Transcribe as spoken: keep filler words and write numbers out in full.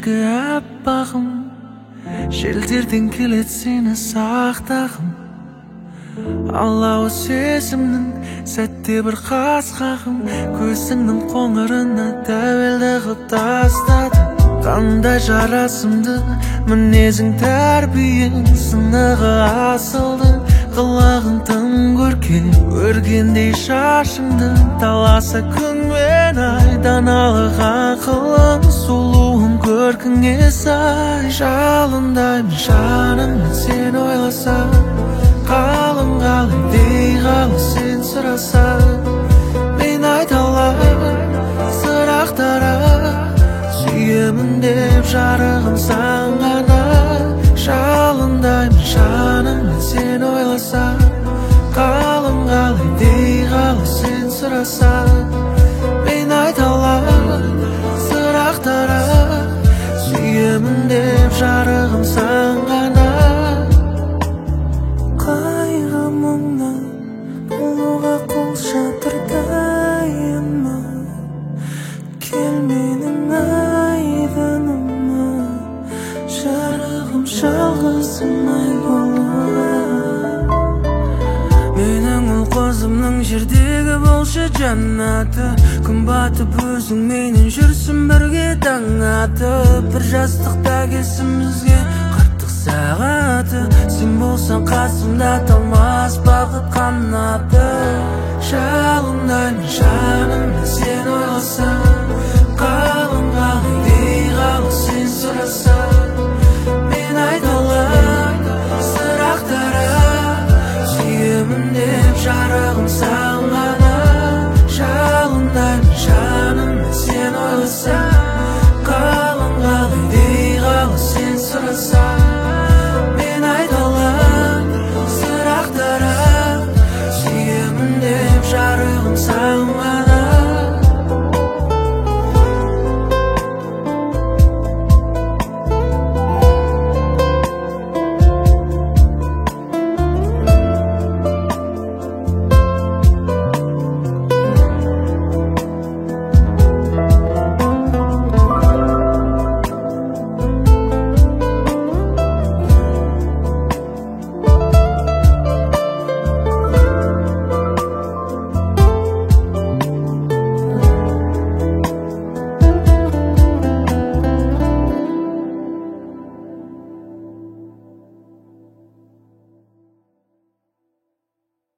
кешкі аппағым, желдерден келет сені сақтағым. Алауы сезімнің сәтте бір қасқағым, көзіңнің қоңырына тәуелді қып тастады. Қандай жарасымды мінезің, тәрбиең сынығы асылды. Қылығың тым көркем, өргендей шашыңды, таласа күн мен ай. Даналық ақылың, сұлуың көркіңе сай. Жалындаймын жаныммен сен ойласам, қалың қалай дей қалы сен сұрасаң. Мен айта аламын сырақтара, сүйемін деп жарығым сан ғана. Жалындаймын жаныммен сен ойласаң, қалың қалай дей қалы сен сұрасаң. Мен айта аламын сырақтара, сүйемін деп жарығым сан ғана. Қайғы мұңнан болуға қол шатырдайыма, кел менің айдыныма, жарығым жалғызымай болуға. Менің ұл қызымның жердегі болшы жаннаты, күн батып өзің менен жүрсін бірге таң атып. Бір жастықта келсімізге қырттық сағаты, сен болсаң қасымда талмас бақыт қанаты. Жалындаймын жаныммен